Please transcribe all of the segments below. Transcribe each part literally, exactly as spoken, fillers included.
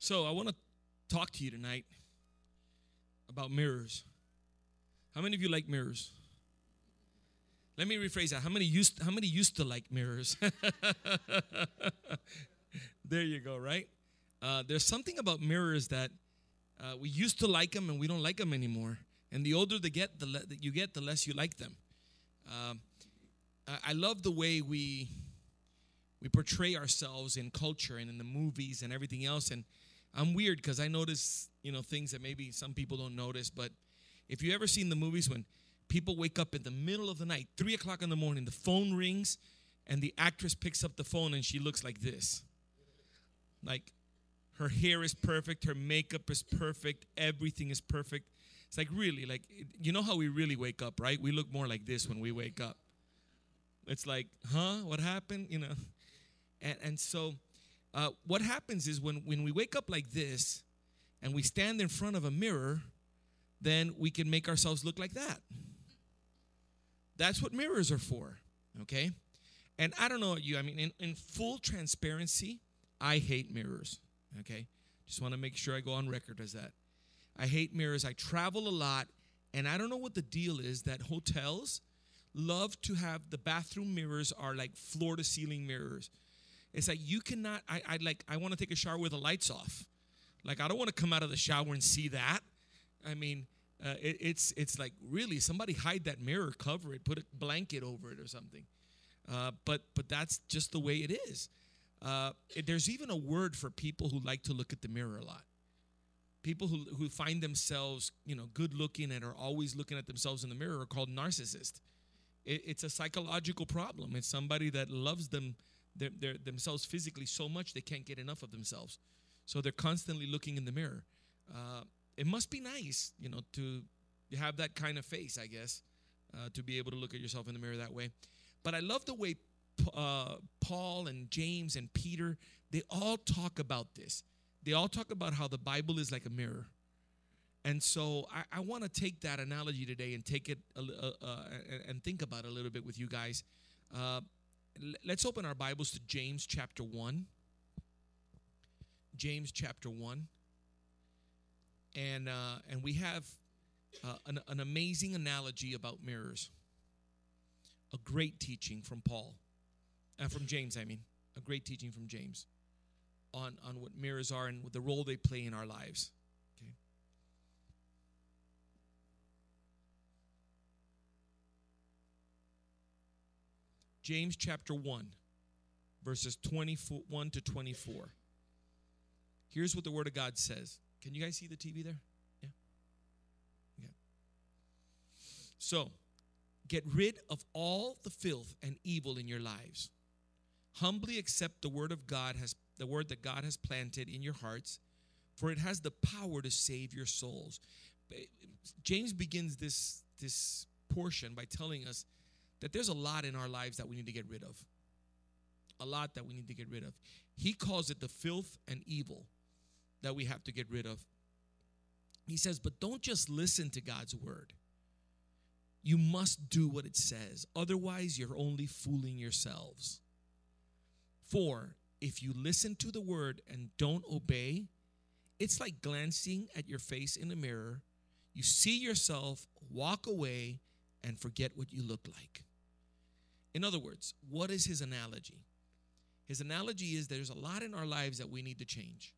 So I want to talk to you tonight about mirrors. How many of you like mirrors? Let me rephrase that. How many used how many used to like mirrors? There you go, right? Uh, there's something about mirrors that uh, we used to like them and we don't like them anymore. And the older they get, the le- that you get, the less you like them. Um, I, I love the way we we portray ourselves in culture and in the movies and everything else. And I'm weird because I notice, you know, things that maybe some people don't notice. But if you ever seen the movies when people wake up in the middle of the night, three o'clock in the morning, the phone rings, and the actress picks up the phone and she looks like this. Like her hair is perfect, her makeup is perfect, everything is perfect. It's like really, like, you know how we really wake up, right? We look more like this when we wake up. It's like, huh, what happened? You know, and, and so uh, what happens is when, when we wake up like this and we stand in front of a mirror, then we can make ourselves look like that. That's what mirrors are for, okay? And I don't know you, I mean, in, in full transparency, I hate mirrors, okay? Just want to make sure I go on record as that. I hate mirrors. I travel a lot, and I don't know what the deal is that hotels love to have the bathroom mirrors are like floor-to-ceiling mirrors. It's like you cannot, I, I like, I want to take a shower with the lights off. Like, I don't want to come out of the shower and see that. I mean, uh, it, it's it's like, really, somebody hide that mirror, cover it, put a blanket over it or something. Uh, but but that's just the way it is. Uh, it, there's even a word for people who like to look at the mirror a lot. People who, who find themselves, you know, good looking and are always looking at themselves in the mirror are called narcissists. It, it's a psychological problem. It's somebody that loves them their, their, themselves physically so much they can't get enough of themselves. So they're constantly looking in the mirror. Uh, it must be nice, you know, to have that kind of face, I guess, uh, to be able to look at yourself in the mirror that way. But I love the way uh, Paul and James and Peter, they all talk about this. They all talk about how the Bible is like a mirror. And so I, I want to take that analogy today and take it uh, uh, and think about it a little bit with you guys. Uh, let's open our Bibles to James chapter one. James chapter one. And uh, and we have uh, an, an amazing analogy about mirrors. A great teaching from Paul. Uh, from James, I mean. A great teaching from James. On, on what mirrors are and the role they play in our lives. Okay. James chapter one, verses twenty-one to twenty-four. Here's what the Word of God says. Can you guys see the T V there? Yeah. Okay. So, get rid of all the filth and evil in your lives. Humbly accept the word of God has the word that God has planted in your hearts, for it has the power to save your souls. James begins this, this portion by telling us that there's a lot in our lives that we need to get rid of. A lot that we need to get rid of. He calls it the filth and evil that we have to get rid of. He says, but don't just listen to God's word. You must do what it says. Otherwise, you're only fooling yourselves. For if you listen to the word and don't obey, it's like glancing at your face in a mirror. You see yourself, walk away, and forget what you look like. In other words, what is his analogy? His analogy is there's a lot in our lives that we need to change.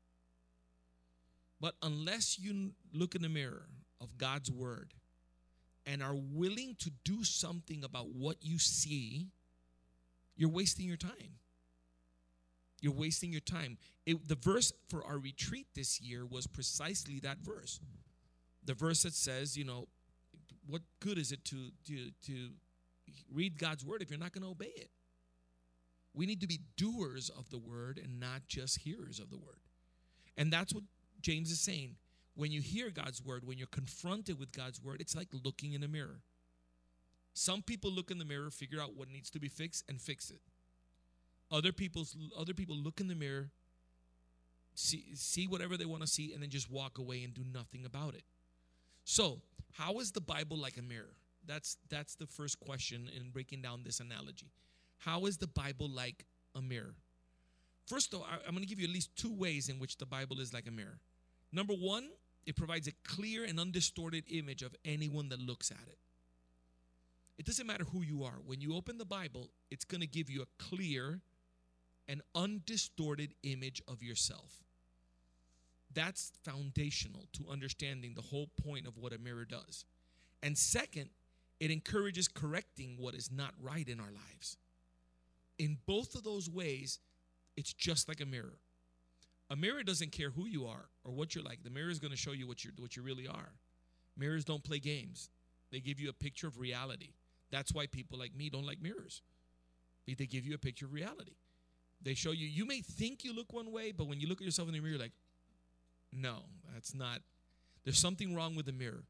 But unless you look in the mirror of God's word and are willing to do something about what you see, you're wasting your time. You're wasting your time. It, the verse for our retreat this year was precisely that verse. The verse that says, you know, what good is it to, to, to read God's word if you're not going to obey it? We need to be doers of the word and not just hearers of the word. And that's what James is saying. When you hear God's word, when you're confronted with God's word, it's like looking in a mirror. Some people look in the mirror, figure out what needs to be fixed, and fix it. Other people's other people look in the mirror, see, see whatever they want to see, and then just walk away and do nothing about it. So, how is the Bible like a mirror? That's that's the first question in breaking down this analogy. How is the Bible like a mirror? First, though, I- I'm going to give you at least two ways in which the Bible is like a mirror. Number one, it provides a clear and undistorted image of anyone that looks at it. It doesn't matter who you are. When you open the Bible, it's going to give you a clear and undistorted image of yourself. That's foundational to understanding the whole point of what a mirror does. And second, it encourages correcting what is not right in our lives. In both of those ways, it's just like a mirror. A mirror doesn't care who you are or what you're like. The mirror is going to show you what, you're, what you really are. Mirrors don't play games. They give you a picture of reality. That's why people like me don't like mirrors. They give you a picture of reality. They show you, you may think you look one way, but when you look at yourself in the mirror, you're like, no, that's not. There's something wrong with the mirror.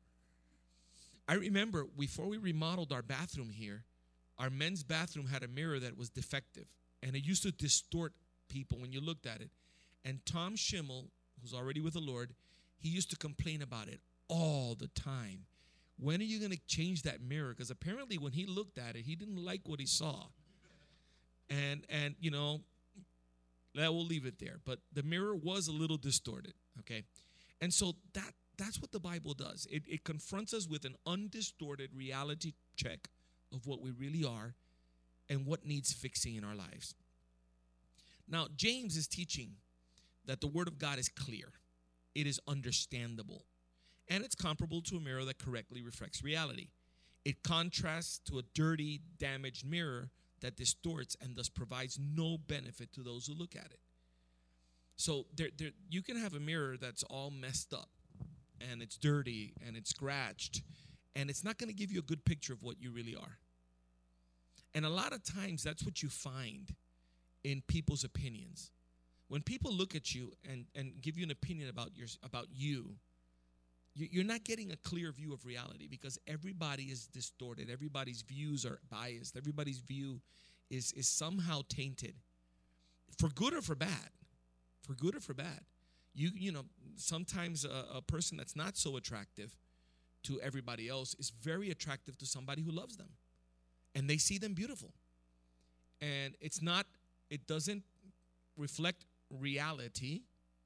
I remember before we remodeled our bathroom here, our men's bathroom had a mirror that was defective, and it used to distort people when you looked at it. And Tom Schimmel, who's already with the Lord, he used to complain about it all the time. When are you going to change that mirror? Because apparently when he looked at it, he didn't like what he saw. And, and you know, that we'll leave it there. But the mirror was a little distorted, okay? And so that that's what the Bible does. It, it confronts us with an undistorted reality check of what we really are and what needs fixing in our lives. Now, James is teaching that the Word of God is clear. It is understandable. And it's comparable to a mirror that correctly reflects reality. It contrasts to a dirty, damaged mirror that distorts and thus provides no benefit to those who look at it. So there, there, you can have a mirror that's all messed up, and it's dirty, and it's scratched, and it's not going to give you a good picture of what you really are. And a lot of times, that's what you find in people's opinions. When people look at you and, and give you an opinion about your, about you, you're not getting a clear view of reality because everybody is distorted. Everybody's views are biased. Everybody's view is, is somehow tainted, for good or for bad. For good or for bad. You you know, sometimes a, a person that's not so attractive to everybody else is very attractive to somebody who loves them. And they see them beautiful. And it's not, it doesn't reflect reality,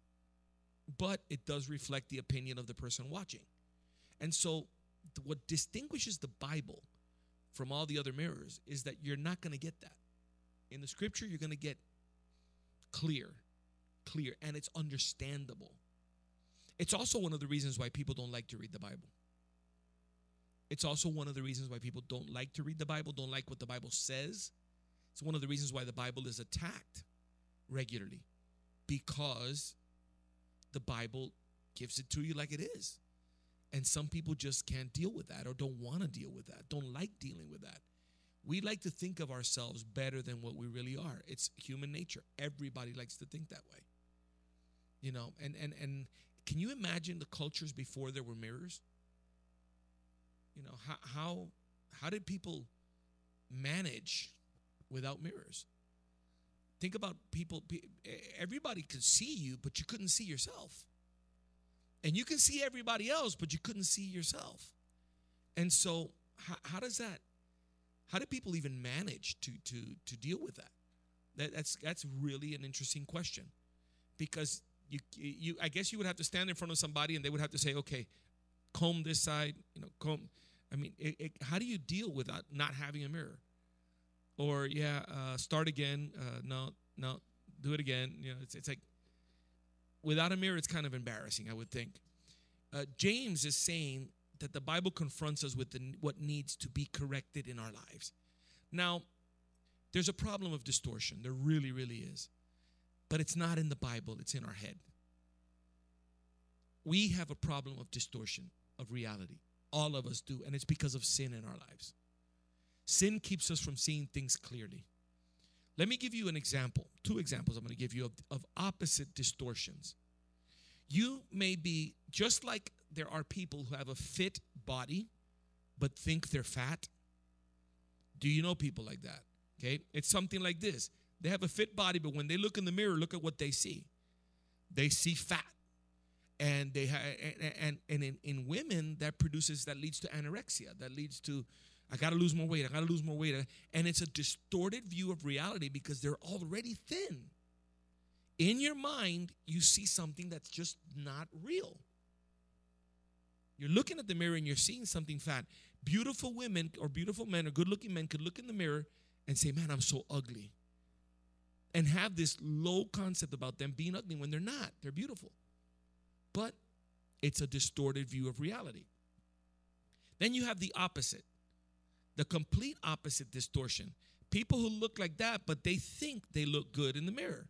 but it does reflect the opinion of the person watching. And so th- what distinguishes the Bible from all the other mirrors is that you're not going to get that. In the scripture, you're going to get clear, clear, and it's understandable. It's also one of the reasons why people don't like to read the Bible. It's also one of the reasons why people don't like to read the Bible, don't like what the Bible says. It's one of the reasons why the Bible is attacked regularly, because the Bible gives it to you like it is. And some people just can't deal with that or don't want to deal with that, don't like dealing with that. We like to think of ourselves better than what we really are. It's human nature. Everybody likes to think that way. You know, and, and, and can you imagine the cultures before there were mirrors? You know, how, how, how did people manage without mirrors? Think about people, everybody could see you, but you couldn't see yourself. And you can see everybody else, but you couldn't see yourself. And so how, how does that, how do people even manage to, to, to deal with that? that? That's that's really an interesting question, because you, you I guess you would have to stand in front of somebody and they would have to say, okay, comb this side, you know, comb. I mean, it, it, how do you deal with that, not having a mirror? Or, yeah, uh, start again. Uh, no, no, do it again. You know, it's, it's like, without a mirror, it's kind of embarrassing, I would think. Uh, James is saying that the Bible confronts us with the, what needs to be corrected in our lives. Now, there's a problem of distortion. There really, really is. But it's not in the Bible. It's in our head. We have a problem of distortion of reality. All of us do, and it's because of sin in our lives. Sin keeps us from seeing things clearly. Let me give you an example, two examples I'm going to give you of, of opposite distortions. You may be, just like there are people who have a fit body but think they're fat. Do you know people like that? Okay, it's something like this. They have a fit body, but when they look in the mirror, look at what they see. They see fat. And they ha- and, and, and in, in women, that produces, that leads to anorexia. That leads to, I got to lose more weight. I got to lose more weight. And it's a distorted view of reality because they're already thin. in your mind, you see something that's just not real. You're looking at the mirror and you're seeing something fat. Beautiful women or beautiful men or good-looking men could look in the mirror and say, man, I'm so ugly. And have this low concept about them being ugly when they're not. They're beautiful. But it's a distorted view of reality. Then you have the opposite, the complete opposite distortion. People who look like that, but they think they look good in the mirror.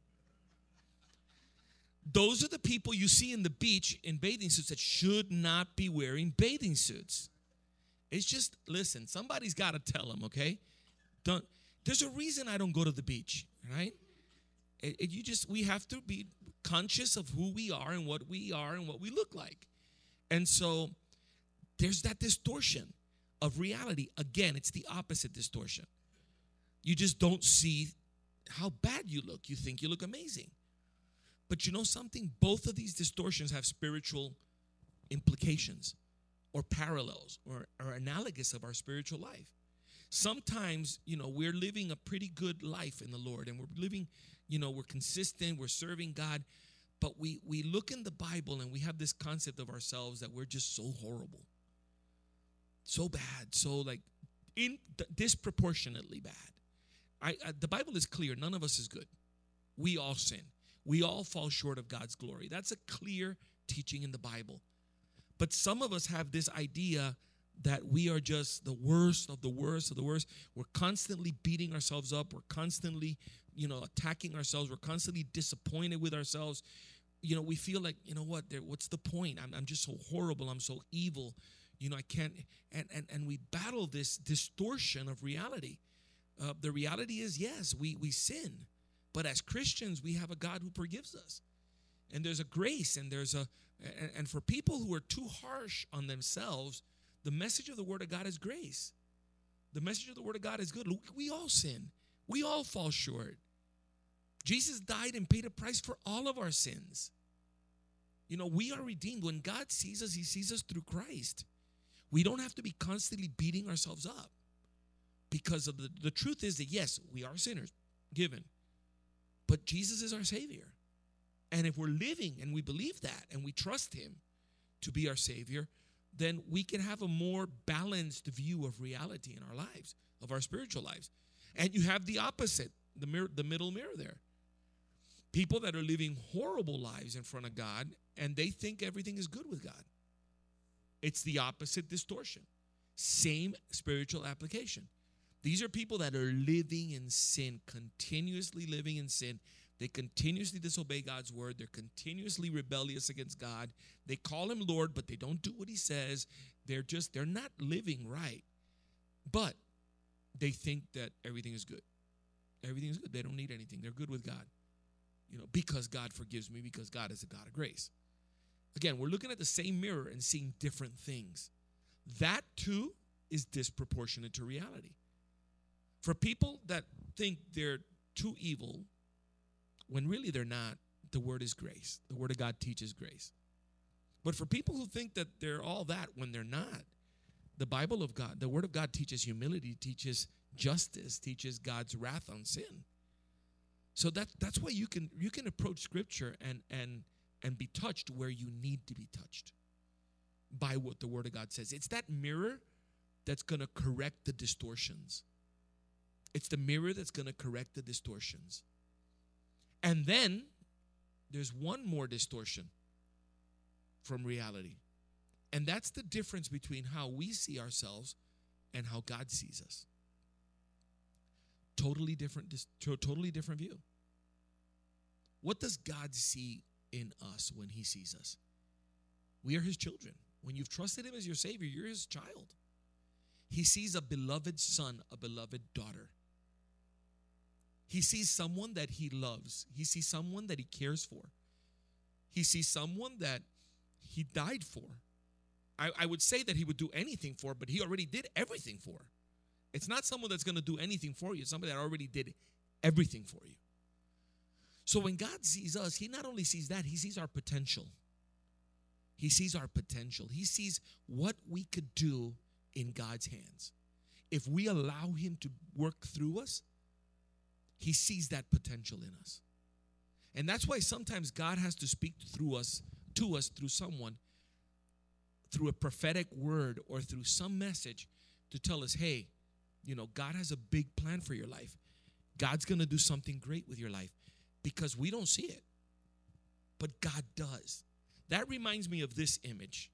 Those are the people you see in the beach in bathing suits that should not be wearing bathing suits. It's just, listen, somebody's got to tell them, okay? Don't. There's a reason I don't go to the beach, right? It, it, you just, we have to be conscious of who we are and what we are and what we look like. And so there's that distortion of reality. Again, it's the opposite distortion. You just don't see how bad you look. You think you look amazing. But you know something? Both of these distortions have spiritual implications or parallels or, or analogous of our spiritual life. Sometimes, you know, we're living a pretty good life in the Lord, and we're living, you know, we're consistent, we're serving God, but we, we look in the Bible and we have this concept of ourselves that we're just so horrible, so bad, so like in disproportionately bad. I, I the Bible is clear. None of us is good. We all sin. We all fall short of God's glory. That's a clear teaching in the Bible. But some of us have this idea that we are just the worst of the worst of the worst. We're constantly beating ourselves up. We're constantly, you know, attacking ourselves. We're constantly disappointed with ourselves. You know, we feel like, you know what, there, what's the point? I'm, I'm just so horrible. I'm so evil. You know, I can't. And, and, and we battle this distortion of reality. Uh, the reality is, yes, we, we sin. But as Christians, we have a God who forgives us. And there's a grace, and there's a, and, and for people who are too harsh on themselves, the message of the Word of God is grace. The message of the Word of God is good. Look, we all sin. We all fall short. Jesus died and paid a price for all of our sins. You know, we are redeemed. When God sees us, He sees us through Christ. We don't have to be constantly beating ourselves up. Because of the, the truth is that, yes, we are sinners, given. But Jesus is our Savior. And if we're living and we believe that and we trust Him to be our Savior, then we can have a more balanced view of reality in our lives, of our spiritual lives. And you have the opposite, the mirror, the middle mirror there. People that are living horrible lives in front of God, and they think everything is good with God. It's the opposite distortion. Same spiritual application. These are people that are living in sin, continuously living in sin. They continuously disobey God's word. They're continuously rebellious against God. They call Him Lord, but they don't do what He says. They're just, they're not living right. But they think that everything is good. Everything is good. They don't need anything. They're good with God. You know, because God forgives me, because God is a God of grace. Again, we're looking at the same mirror and seeing different things. That too is disproportionate to reality. For people that think they're too evil, when really they're not, the word is grace. The Word of God teaches grace. But for people who think that they're all that when they're not, the Bible of God, the Word of God teaches humility, teaches justice, teaches God's wrath on sin. So that that's why you can you can approach Scripture and and and be touched where you need to be touched by what the Word of God says. It's that mirror that's going to correct the distortions. It's the mirror that's going to correct the distortions. And then there's one more distortion from reality. And that's the difference between how we see ourselves and how God sees us. Totally different, totally different view. What does God see in us when He sees us? We are His children. When you've trusted Him as your Savior, you're His child. He sees a beloved son, a beloved daughter. He sees someone that He loves. He sees someone that He cares for. He sees someone that He died for. I, I would say that He would do anything for, but He already did everything for. It's not someone that's going to do anything for you. It's somebody that already did everything for you. So when God sees us, He not only sees that, He sees our potential. He sees our potential. He sees what we could do in God's hands. If we allow Him to work through us, He sees that potential in us. And that's why sometimes God has to speak through us, to us through someone, through a prophetic word or through some message to tell us, hey, you know, God has a big plan for your life. God's going to do something great with your life, because we don't see it, but God does. That reminds me of this image.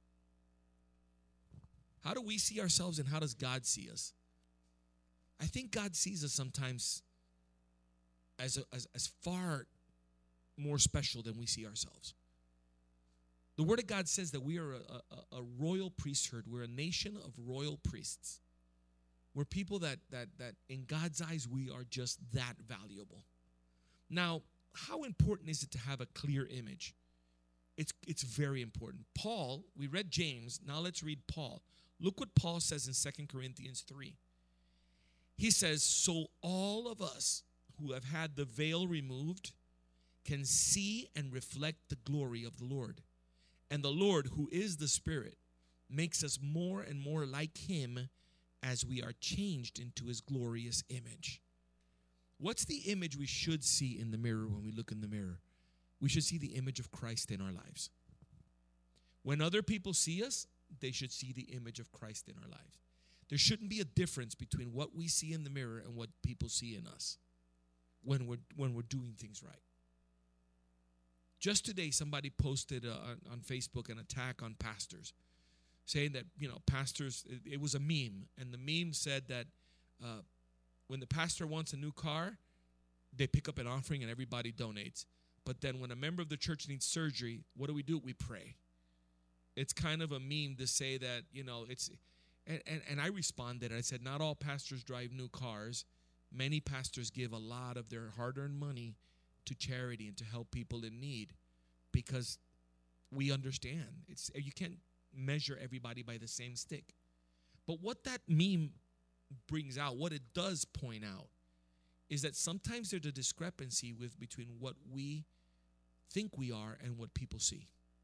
How do we see ourselves and how does God see us? I think God sees us sometimes as, a, as, as far more special than we see ourselves. The Word of God says that we are a, a, a royal priesthood. We're a nation of royal priests. We're people that, that, that in God's eyes, we are just that valuable. Now, how important is it to have a clear image? It's, it's very important. Paul, we read James. Now let's read Paul. Look what Paul says in Second Corinthians three. He says, so all of us who have had the veil removed can see and reflect the glory of the Lord. And the Lord, who is the Spirit, makes us more and more like Him as we are changed into His glorious image. What's the image we should see in the mirror when we look in the mirror? We should see the image of Christ in our lives. When other people see us, they should see the image of Christ in our lives. There shouldn't be a difference between what we see in the mirror and what people see in us when we're, when we're doing things right. Just today, somebody posted uh, on, on Facebook an attack on pastors, saying that, you know, pastors, it, it was a meme. And the meme said that uh, when the pastor wants a new car, they pick up an offering and everybody donates. But then when a member of the church needs surgery, what do we do? We pray. It's kind of a meme to say that, you know, it's, and, and, and I responded. I said, not all pastors drive new cars. Many pastors give a lot of their hard-earned money to charity and to help people in need, because we understand it's, you can't measure everybody by the same stick. But what that meme brings out, what it does point out, is that sometimes there's a discrepancy with between what we think we are and what people see.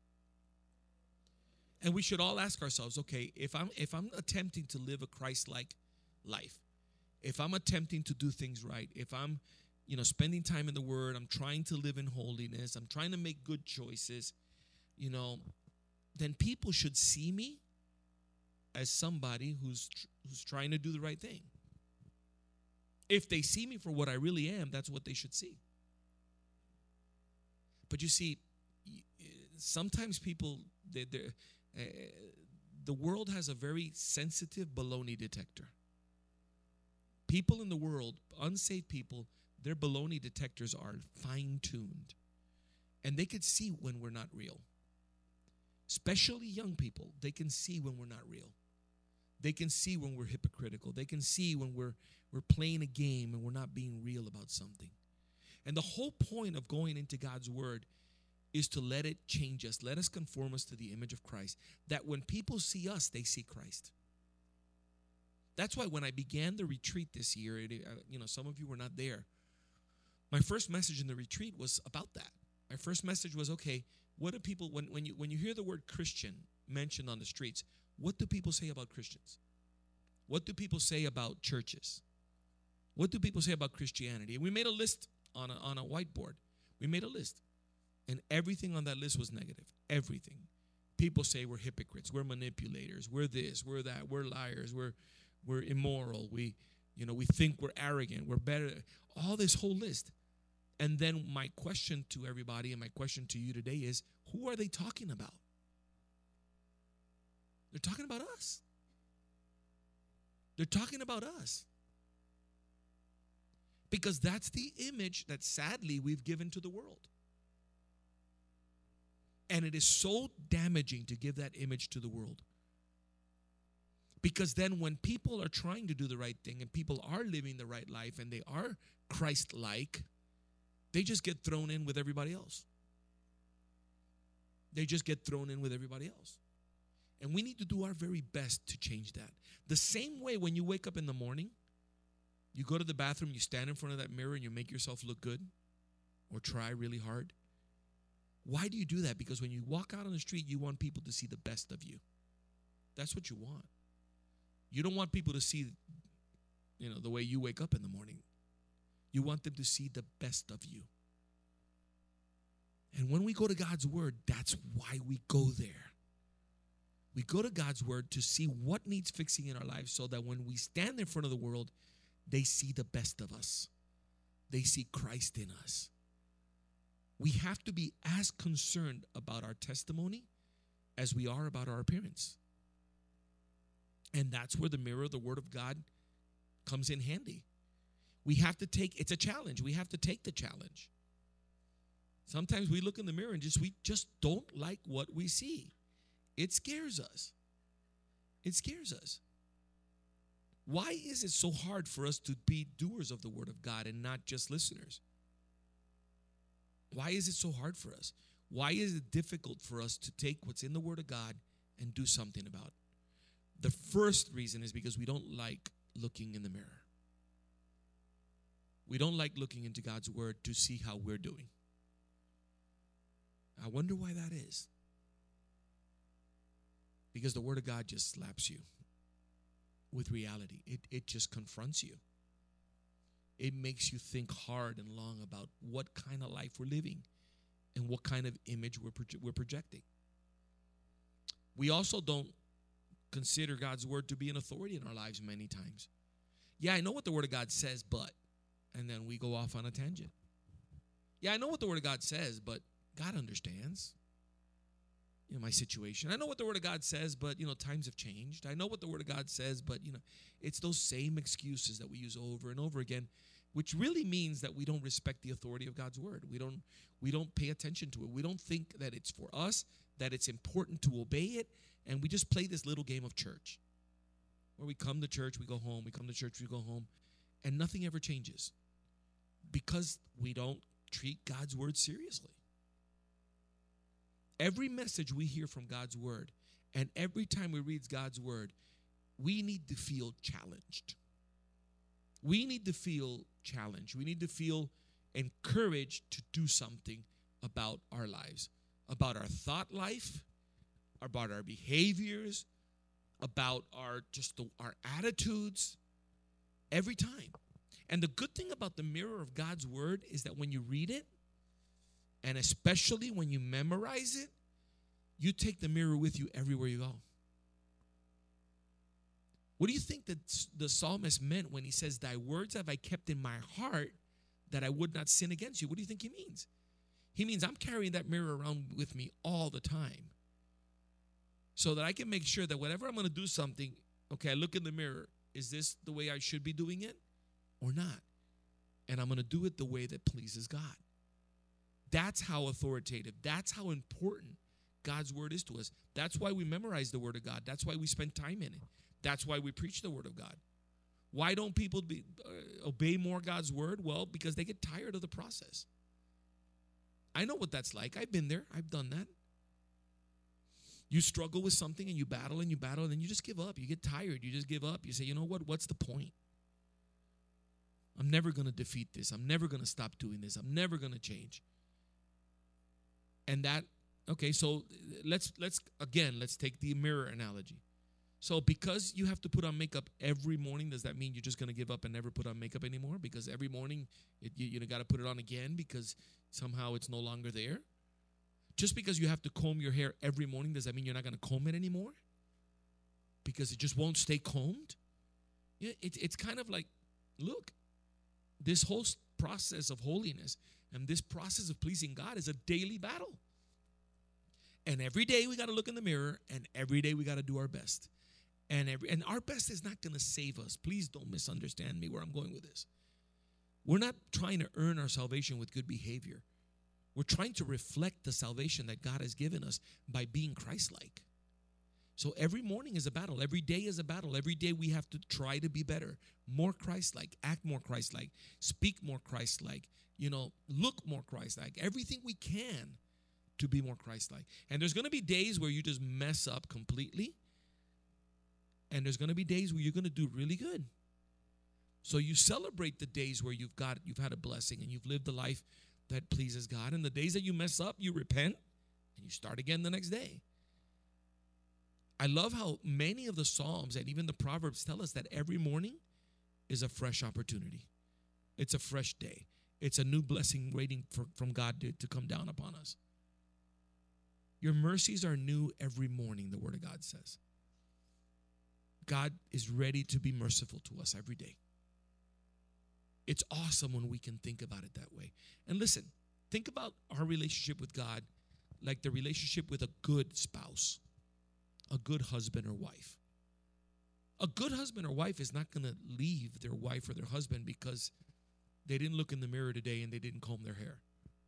And we should all ask ourselves, okay, if I'm if I'm attempting to live a Christ-like life, if I'm attempting to do things right, if I'm, you know, spending time in the Word, I'm trying to live in holiness, I'm trying to make good choices, you know, then people should see me as somebody who's tr- who's trying to do the right thing. If they see me for what I really am, that's what they should see. But you see, sometimes people, they, they're, uh, the world has a very sensitive baloney detector. People in the world, unsaved people, their baloney detectors are fine-tuned. And they could see when we're not real. Especially young people, they can see when we're not real. They can see when we're hypocritical. They can see when we're we're playing a game and we're not being real about something. And the whole point of going into God's Word is to let it change us. Let us conform us to the image of Christ. That when people see us, they see Christ. That's why when I began the retreat this year, it, uh, you know, some of you were not there. My first message in the retreat was about that. My first message was, okay, what do people, when, when you when you hear the word Christian mentioned on the streets, what do people say about Christians? What do people say about churches? What do people say about Christianity? And we made a list on a, on a whiteboard. We made a list. And everything on that list was negative. Everything. People say we're hypocrites, we're manipulators, we're this, we're that, we're liars, we're we're immoral, we, you know, we think we're arrogant, we're better. All this whole list. And then my question to everybody and my question to you today is, who are they talking about? They're talking about us. They're talking about us. Because that's the image that sadly we've given to the world. And it is so damaging to give that image to the world. Because then when people are trying to do the right thing and people are living the right life and they are Christ-like, they just get thrown in with everybody else. They just get thrown in with everybody else. And we need to do our very best to change that. The same way when you wake up in the morning, you go to the bathroom, you stand in front of that mirror and you make yourself look good or try really hard. Why do you do that? Because when you walk out on the street, you want people to see the best of you. That's what you want. You don't want people to see, you know, the way you wake up in the morning. You want them to see the best of you. And when we go to God's word, that's why we go there. We go to God's word to see what needs fixing in our lives so that when we stand in front of the world, they see the best of us. They see Christ in us. We have to be as concerned about our testimony as we are about our appearance. And that's where the mirror of the Word of God comes in handy. We have to take, it's a challenge. We have to take the challenge. Sometimes we look in the mirror and just we just don't like what we see. It scares us. It scares us. Why is it so hard for us to be doers of the Word of God and not just listeners? Why is it so hard for us? Why is it difficult for us to take what's in the Word of God and do something about it? The first reason is because we don't like looking in the mirror. We don't like looking into God's Word to see how we're doing. I wonder why that is. Because the Word of God just slaps you with reality. It, it just confronts you. It makes you think hard and long about what kind of life we're living and what kind of image we're, proje- we're projecting. We also don't consider God's word to be an authority in our lives many times. Yeah, I know what the Word of God says, but, and then we go off on a tangent. Yeah, I know what the Word of God says, but God understands, you know, my situation. I know what the Word of God says, but, you know, times have changed. I know what the Word of God says, but, you know, it's those same excuses that we use over and over again, which really means that we don't respect the authority of God's Word. We don't, we don't pay attention to it. We don't think that it's for us, that it's important to obey it, and we just play this little game of church where we come to church, we go home, we come to church, we go home, and nothing ever changes because we don't treat God's Word seriously. Every message we hear from God's Word, and every time we read God's Word, we need to feel challenged. We need to feel challenged. We need to feel encouraged to do something about our lives, about our thought life, about our behaviors, about our just the, our attitudes, every time. And the good thing about the mirror of God's Word is that when you read it, and especially when you memorize it, you take the mirror with you everywhere you go. What do you think that the psalmist meant when he says, "Thy words have I kept in my heart that I would not sin against you"? What do you think he means? He means I'm carrying that mirror around with me all the time so that I can make sure that whenever I'm going to do something, okay, I look in the mirror, is this the way I should be doing it or not? And I'm going to do it the way that pleases God. That's how authoritative, that's how important God's Word is to us. That's why we memorize the Word of God. That's why we spend time in it. That's why we preach the Word of God. Why don't people be, uh, obey more God's Word? Well, because they get tired of the process. I know what that's like. I've been there. I've done that. You struggle with something and you battle and you battle and then you just give up. You get tired. You just give up. You say, you know what? What's the point? I'm never going to defeat this. I'm never going to stop doing this. I'm never going to change. And that, okay, so let's, let's again, let's take the mirror analogy. So because you have to put on makeup every morning, does that mean you're just going to give up and never put on makeup anymore? Because every morning it, you, you got to put it on again because somehow it's no longer there? Just because you have to comb your hair every morning, does that mean you're not going to comb it anymore? Because it just won't stay combed? Yeah, it, it's kind of like, look, this whole process of holiness and this process of pleasing God is a daily battle. And every day we got to look in the mirror, and every day we got to do our best. And every and our best is not going to save us. Please don't misunderstand me where I'm going with this. We're not trying to earn our salvation with good behavior. We're trying to reflect the salvation that God has given us by being Christ-like. So every morning is a battle. Every day is a battle. Every day we have to try to be better, more Christ-like, act more Christ-like, speak more Christ-like, you know, look more Christ-like, everything we can to be more Christ-like. And there's going to be days where you just mess up completely, and there's going to be days where you're going to do really good. So you celebrate the days where you've got, you've had a blessing and you've lived a life that pleases God. And the days that you mess up, you repent and you start again the next day. I love how many of the Psalms and even the Proverbs tell us that every morning is a fresh opportunity. It's a fresh day. It's a new blessing waiting for, from God to, to come down upon us. Your mercies are new every morning, the Word of God says. God is ready to be merciful to us every day. It's awesome when we can think about it that way. And listen, think about our relationship with God like the relationship with a good spouse, a good husband or wife. A good husband or wife is not going to leave their wife or their husband because they didn't look in the mirror today and they didn't comb their hair.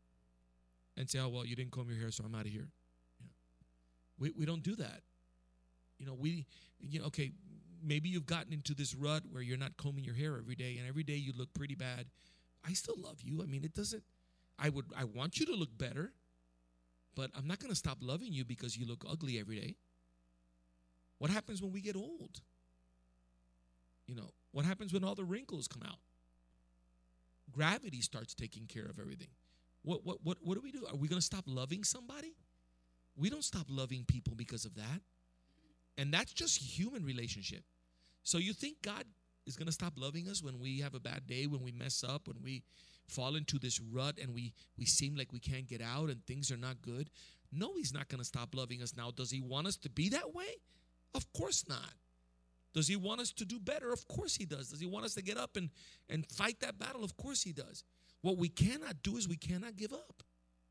And say, oh, well, you didn't comb your hair, so I'm out of here. Yeah. We we don't do that. You know, we, you know, okay, maybe you've gotten into this rut where you're not combing your hair every day, and every day you look pretty bad. I still love you. I mean, it doesn't, I would, I want you to look better, but I'm not going to stop loving you because you look ugly every day. What happens when we get old? You know, what happens when all the wrinkles come out? Gravity starts taking care of everything. What what what what do we do? Are we going to stop loving somebody? We don't stop loving people because of that. And that's just human relationship. So you think God is going to stop loving us when we have a bad day, when we mess up, when we fall into this rut and we we seem like we can't get out and things are not good? No, he's not going to stop loving us now. Does he want us to be that way? Of course not. Does he want us to do better? Of course he does. Does he want us to get up and, and fight that battle? Of course he does. What we cannot do is we cannot give up.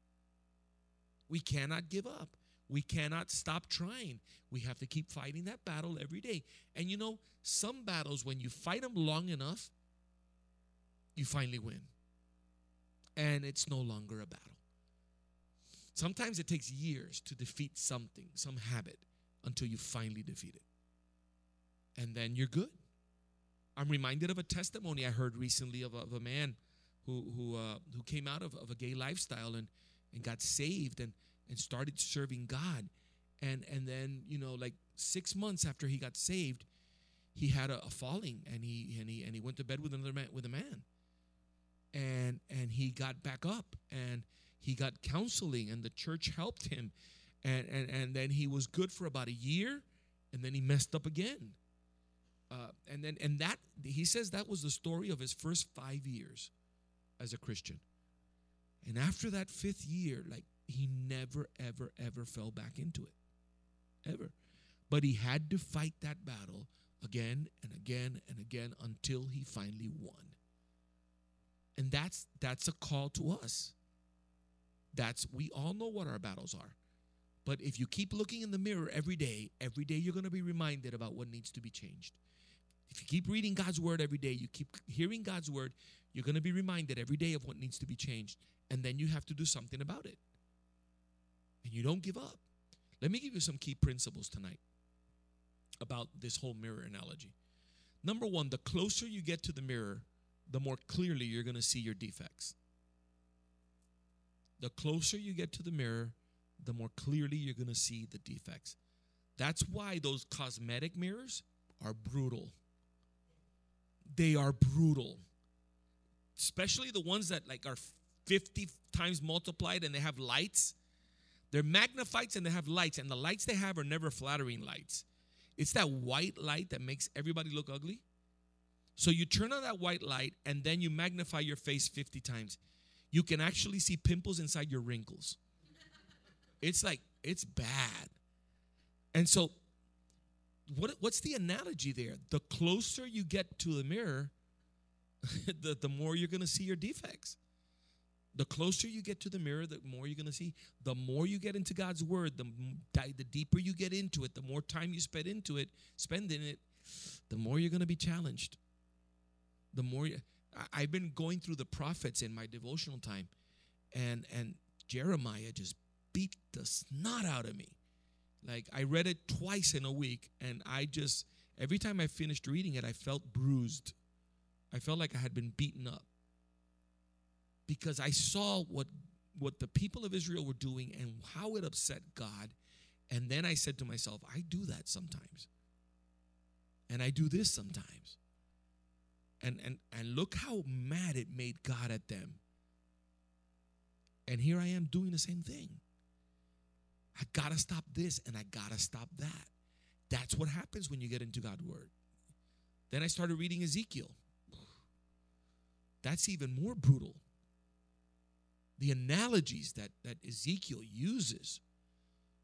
We cannot give up. We cannot stop trying. We have to keep fighting that battle every day. And you know, some battles, when you fight them long enough, you finally win. And it's no longer a battle. Sometimes it takes years to defeat something, some habit, until you finally defeat it. And then you're good. I'm reminded of a testimony I heard recently of a, of a man who who uh, who came out of, of a gay lifestyle and, and got saved and, and started serving God. And and then, you know, like six months after he got saved, he had a, a falling and he and he and he went to bed with another man with a man. And and he got back up and he got counseling and the church helped him. And and, and then he was good for about a year and then he messed up again. Uh, and then and that he says that was the story of his first five years as a Christian. And after that fifth year, like he never, ever, ever fell back into it. Ever. But he had to fight that battle again and again and again until he finally won. And that's that's a call to us. That's we all know what our battles are. But if you keep looking in the mirror every day, every day you're going to be reminded about what needs to be changed. If you keep reading God's word every day, you keep hearing God's word, you're going to be reminded every day of what needs to be changed. And then you have to do something about it. And you don't give up. Let me give you some key principles tonight about this whole mirror analogy. Number one, the closer you get to the mirror, the more clearly you're going to see your defects. The closer you get to the mirror, the more clearly you're going to see the defects. That's why those cosmetic mirrors are brutal. They are brutal. Especially the ones that like are fifty times multiplied and they have lights. They're magnifieds and they have lights. And the lights they have are never flattering lights. It's that white light that makes everybody look ugly. So you turn on that white light and then you magnify your face fifty times. You can actually see pimples inside your wrinkles. It's like, it's bad. And so What what's the analogy there? The closer you get to the mirror, the, the more you're going to see your defects. The closer you get to the mirror, the more you're going to see. The more you get into God's word, the, the deeper you get into it, the more time you spend into it, spend in it, the more you're going to be challenged. The more you, I, I've been going through the prophets in my devotional time, and and Jeremiah just beat the snot out of me. Like, I read it twice in a week, and I just, every time I finished reading it, I felt bruised. I felt like I had been beaten up. Because I saw what, what the people of Israel were doing and how it upset God. And then I said to myself, I do that sometimes. And I do this sometimes. And, and, and look how mad it made God at them. And here I am doing the same thing. I got to stop this and I got to stop that. That's what happens when you get into God's word. Then I started reading Ezekiel. That's even more brutal. The analogies that, that Ezekiel uses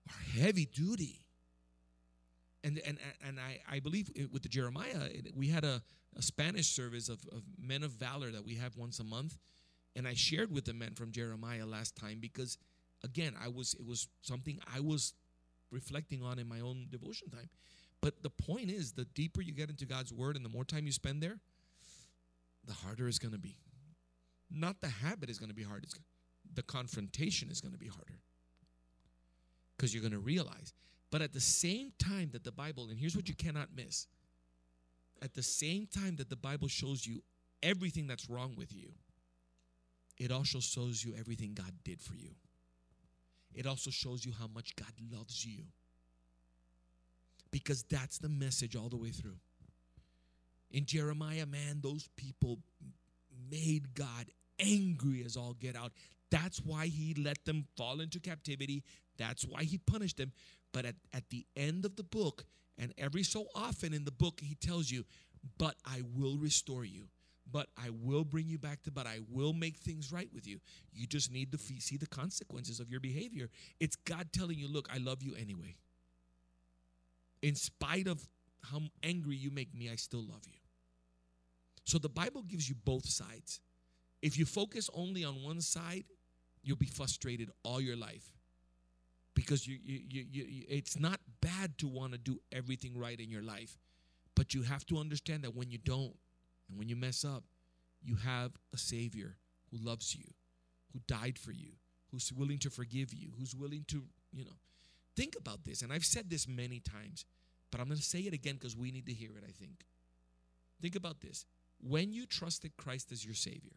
are heavy duty. And and and I, I believe with the Jeremiah, we had a, a Spanish service of, of men of valor that we have once a month. And I shared with the men from Jeremiah last time because, again, I was it was something I was reflecting on in my own devotion time. But the point is, the deeper you get into God's word and the more time you spend there, the harder it's going to be. Not the habit is going to be hard. It's, the confrontation is going to be harder because you're going to realize. But at the same time that the Bible, and here's what you cannot miss, at the same time that the Bible shows you everything that's wrong with you, it also shows you everything God did for you. It also shows you how much God loves you. Because that's the message all the way through. In Jeremiah, man, those people made God angry as all get out. That's why he let them fall into captivity. That's why he punished them. But at, at the end of the book, and every so often in the book, he tells you, but I will restore you. But I will bring you back to, but I will make things right with you. You just need to see the consequences of your behavior. It's God telling you, look, I love you anyway. In spite of how angry you make me, I still love you. So the Bible gives you both sides. If you focus only on one side, you'll be frustrated all your life. Because you, you, you, you, it's not bad to want to do everything right in your life. But you have to understand that when you don't, and when you mess up, you have a Savior who loves you, who died for you, who's willing to forgive you, who's willing to, you know. Think about this, and I've said this many times, but I'm going to say it again because we need to hear it, I think. Think about this. When you trusted Christ as your Savior,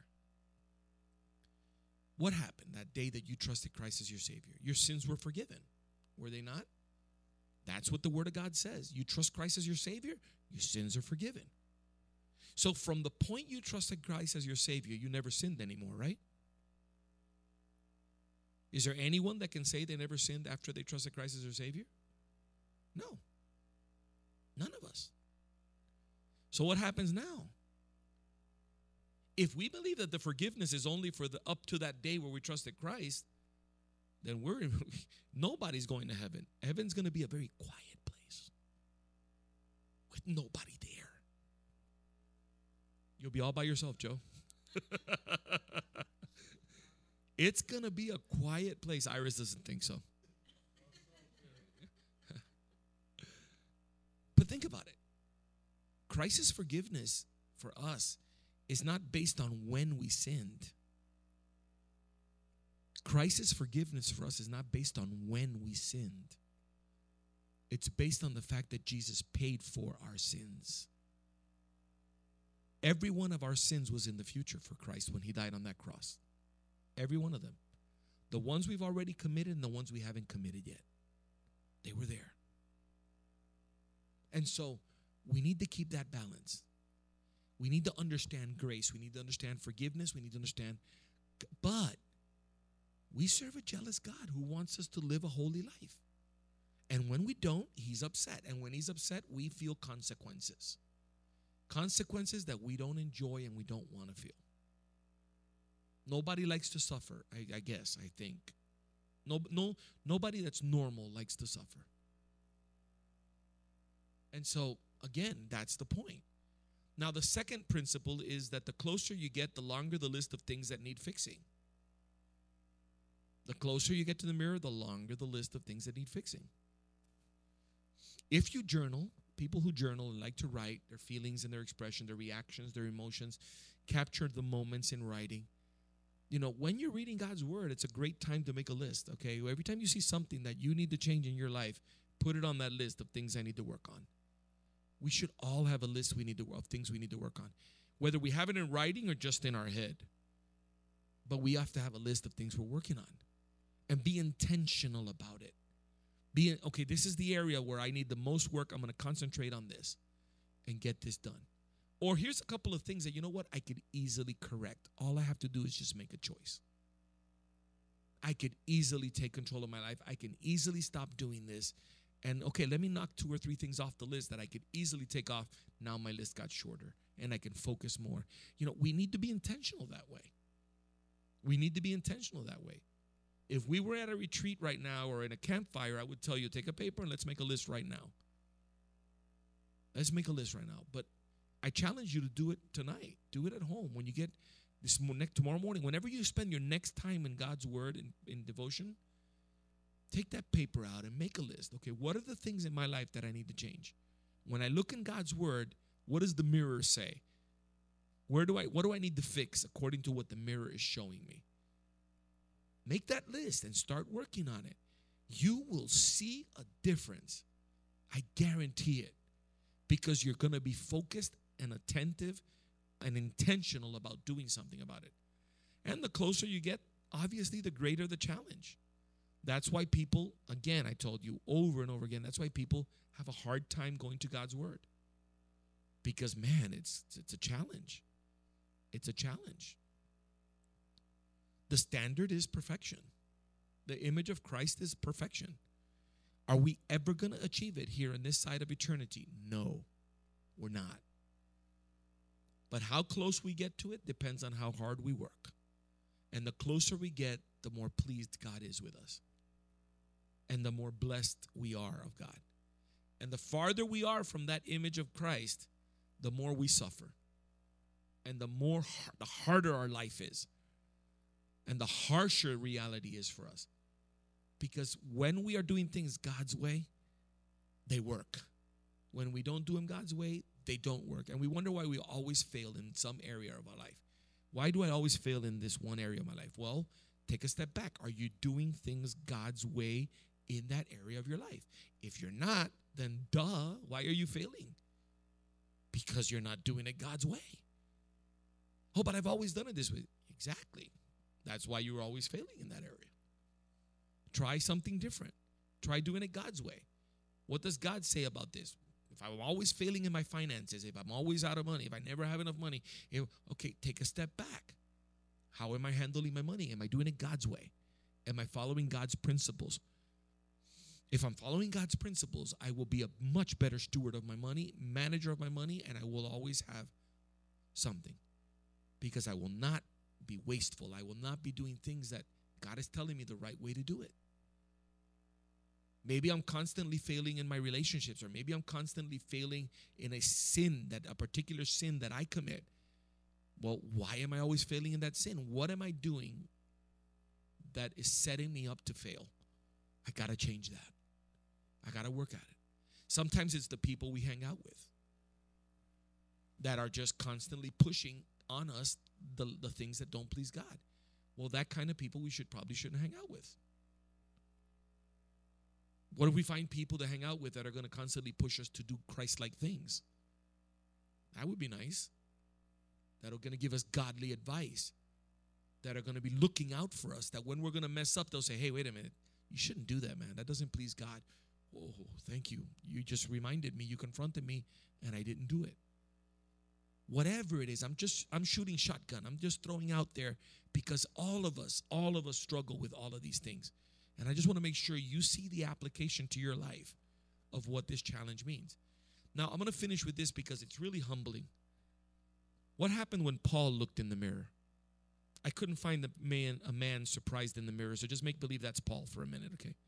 what happened that day that you trusted Christ as your Savior? Your sins were forgiven, were they not? That's what the Word of God says. You trust Christ as your Savior, your sins are forgiven. So from the point you trusted Christ as your Savior, you never sinned anymore, right? Is there anyone that can say they never sinned after they trusted Christ as their Savior? No. None of us. So what happens now? If we believe that the forgiveness is only for the up to that day where we trusted Christ, then we're nobody's going to heaven. Heaven's going to be a very quiet place with nobody there. You'll be all by yourself, Joe. It's going to be a quiet place. Iris doesn't think so. But think about it. Christ's forgiveness for us is not based on when we sinned. Christ's forgiveness for us is not based on when we sinned. It's based on the fact that Jesus paid for our sins. Every one of our sins was in the future for Christ when he died on that cross. Every one of them. The ones we've already committed and the ones we haven't committed yet. They were there. And so we need to keep that balance. We need to understand grace. We need to understand forgiveness. We need to understand. But we serve a jealous God who wants us to live a holy life. And when we don't, he's upset. And when he's upset, we feel consequences. Consequences that we don't enjoy and we don't want to feel. Nobody likes to suffer, I, I guess, I think. No, no, nobody that's normal likes to suffer. And so, again, that's the point. Now, the second principle is that the closer you get, the longer the list of things that need fixing. The closer you get to the mirror, the longer the list of things that need fixing. If you journal, people who journal and like to write their feelings and their expression, their reactions, their emotions, capture the moments in writing. You know, when you're reading God's word, it's a great time to make a list, okay? Every time you see something that you need to change in your life, put it on that list of things I need to work on. We should all have a list we need to, of things we need to work on, whether we have it in writing or just in our head. But we have to have a list of things we're working on and be intentional about it. Be, okay, this is the area where I need the most work. I'm going to concentrate on this and get this done. Or here's a couple of things that, you know what, I could easily correct. All I have to do is just make a choice. I could easily take control of my life. I can easily stop doing this. And, okay, let me knock two or three things off the list that I could easily take off. Now my list got shorter, and I can focus more. You know, we need to be intentional that way. We need to be intentional that way. If we were at a retreat right now or in a campfire, I would tell you, take a paper and let's make a list right now. Let's make a list right now. But I challenge you to do it tonight. Do it at home. When you get this next tomorrow morning, whenever you spend your next time in God's word in, in devotion, take that paper out and make a list. Okay, what are the things in my life that I need to change? When I look in God's word, what does the mirror say? Where do I what do I need to fix according to what the mirror is showing me? Make that list and start working on it. You will see a difference. I guarantee it. Because you're going to be focused and attentive and intentional about doing something about it. And the closer you get, obviously, the greater the challenge. That's why people, again, I told you over and over again, that's why people have a hard time going to God's word. Because, man, it's it's a challenge. It's a challenge. The standard is perfection. The image of Christ is perfection. Are we ever going to achieve it here on this side of eternity? No, we're not. But how close we get to it depends on how hard we work. And the closer we get, the more pleased God is with us. And the more blessed we are of God. And the farther we are from that image of Christ, the more we suffer. And the more, the harder our life is. And the harsher reality is for us. Because when we are doing things God's way, they work. When we don't do them God's way, they don't work. And we wonder why we always fail in some area of our life. Why do I always fail in this one area of my life? Well, take a step back. Are you doing things God's way in that area of your life? If you're not, then duh, why are you failing? Because you're not doing it God's way. Oh, but I've always done it this way. Exactly. That's why you're always failing in that area. Try something different. Try doing it God's way. What does God say about this? If I'm always failing in my finances, if I'm always out of money, if I never have enough money, if, okay, take a step back. How am I handling my money? Am I doing it God's way? Am I following God's principles? If I'm following God's principles, I will be a much better steward of my money, manager of my money, and I will always have something. Because I will not be wasteful. I will not be doing things that God is telling me the right way to do it. Maybe I'm constantly failing in my relationships, or maybe I'm constantly failing in a sin, that a particular sin that I commit. Well, why am I always failing in that sin? What am I doing that is setting me up to fail? I got to change that. I got to work at it. Sometimes it's the people we hang out with that are just constantly pushing on us the, the things that don't please God. Well, that kind of people we should probably shouldn't hang out with. What if we find people to hang out with that are going to constantly push us to do Christ-like things? That would be nice. That are going to give us godly advice. That are going to be looking out for us. That when we're going to mess up, they'll say, hey, wait a minute. You shouldn't do that, man. That doesn't please God. Oh, thank you. You just reminded me. You confronted me, and I didn't do it. Whatever it is, I'm just, I'm shooting shotgun. I'm just throwing out there because all of us, all of us struggle with all of these things. And I just want to make sure you see the application to your life of what this challenge means. Now, I'm going to finish with this because it's really humbling. What happened when Paul looked in the mirror? I couldn't find a man, a man surprised in the mirror, so just make believe that's Paul for a minute, okay?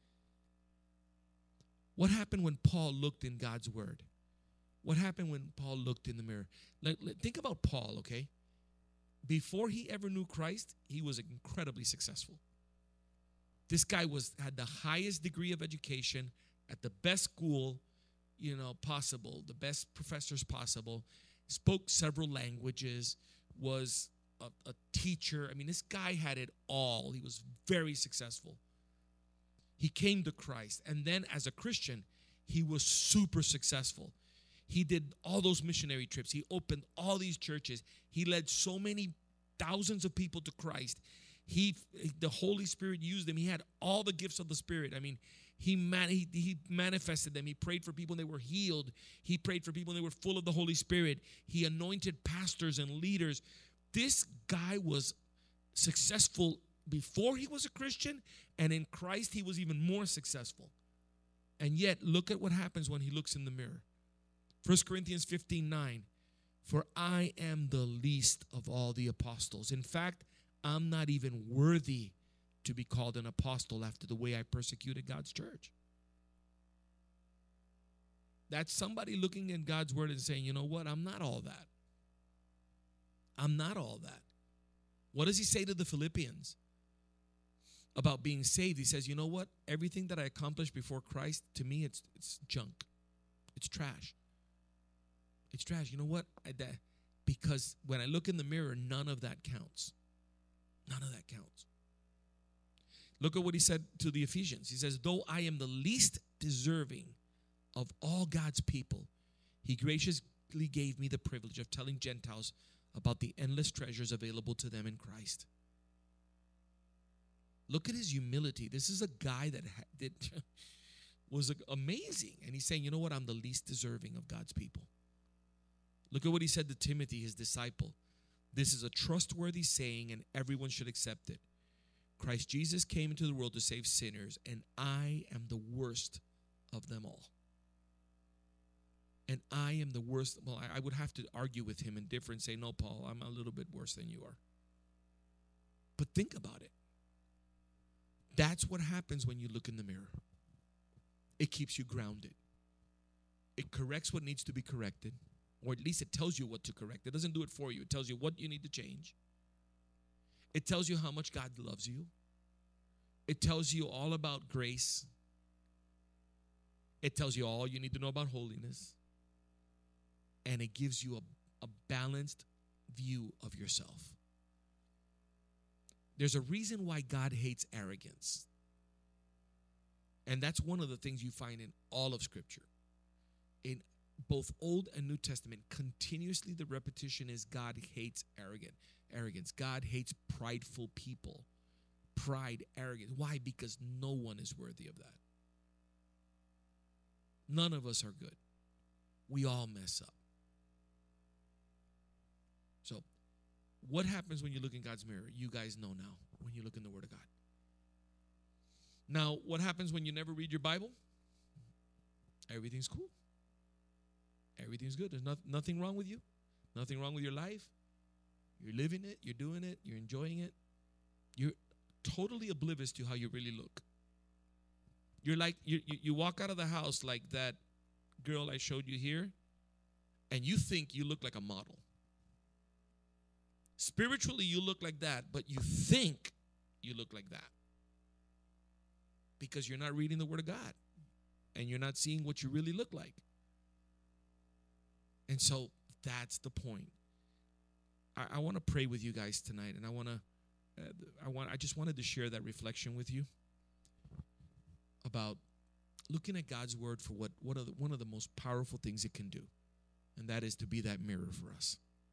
What happened when Paul looked in God's word? What happened when Paul looked in the mirror? Like, think about Paul, okay? Before he ever knew Christ, he was incredibly successful. This guy was had the highest degree of education at the best school, you know, possible, the best professors possible, spoke several languages, was a, a teacher. I mean, this guy had it all. He was very successful. He came to Christ, and then as a Christian, he was super successful. He did all those missionary trips. He opened all these churches. He led so many thousands of people to Christ. He, the Holy Spirit used him. He had all the gifts of the Spirit. I mean, he, man, he, he manifested them. He prayed for people and they were healed. He prayed for people and they were full of the Holy Spirit. He anointed pastors and leaders. This guy was successful before he was a Christian, and in Christ he was even more successful. And yet, look at what happens when he looks in the mirror. First Corinthians fifteen nine, for I am the least of all the apostles. In fact, I'm not even worthy to be called an apostle after the way I persecuted God's church. That's somebody looking in God's word and saying, you know what, I'm not all that. I'm not all that. What does he say to the Philippians about being saved? He says, you know what, everything that I accomplished before Christ, to me, it's it's junk. It's trash. It's trash. You know what? I, that, because when I look in the mirror, none of that counts. None of that counts. Look at what he said to the Ephesians. He says, though I am the least deserving of all God's people, he graciously gave me the privilege of telling Gentiles about the endless treasures available to them in Christ. Look at his humility. This is a guy that ha- that was amazing. And he's saying, you know what? I'm the least deserving of God's people. Look at what he said to Timothy, his disciple. This is a trustworthy saying, and everyone should accept it. Christ Jesus came into the world to save sinners, and I am the worst of them all. And I am the worst. Well, I, I would have to argue with him and differ and say, no, Paul, I'm a little bit worse than you are. But think about it. That's what happens when you look in the mirror. It keeps you grounded. It corrects what needs to be corrected, or at least it tells you what to correct. It doesn't do it for you. It tells you what you need to change. It tells you how much God loves you. It tells you all about grace. It tells you all you need to know about holiness. And it gives you a, a balanced view of yourself. There's a reason why God hates arrogance. And that's one of the things you find in all of Scripture. In both Old and New Testament, continuously the repetition is God hates arrogant, arrogance. God hates prideful people. Pride, arrogance. Why? Because no one is worthy of that. None of us are good. We all mess up. So, what happens when you look in God's mirror? You guys know now when you look in the Word of God. Now, what happens when you never read your Bible? Everything's cool. Everything's good. There's not, nothing wrong with you. Nothing wrong with your life. You're living it. You're doing it. You're enjoying it. You're totally oblivious to how you really look. You're like, you, you, you walk out of the house like that girl I showed you here, and you think you look like a model. Spiritually, you look like that, but you think you look like that. Because you're not reading the Word of God. And you're not seeing what you really look like. And so that's the point. I, I want to pray with you guys tonight, and I want to, uh, I want, I just wanted to share that reflection with you about looking at God's Word for what, what are the, one of the most powerful things it can do, and that is to be that mirror for us.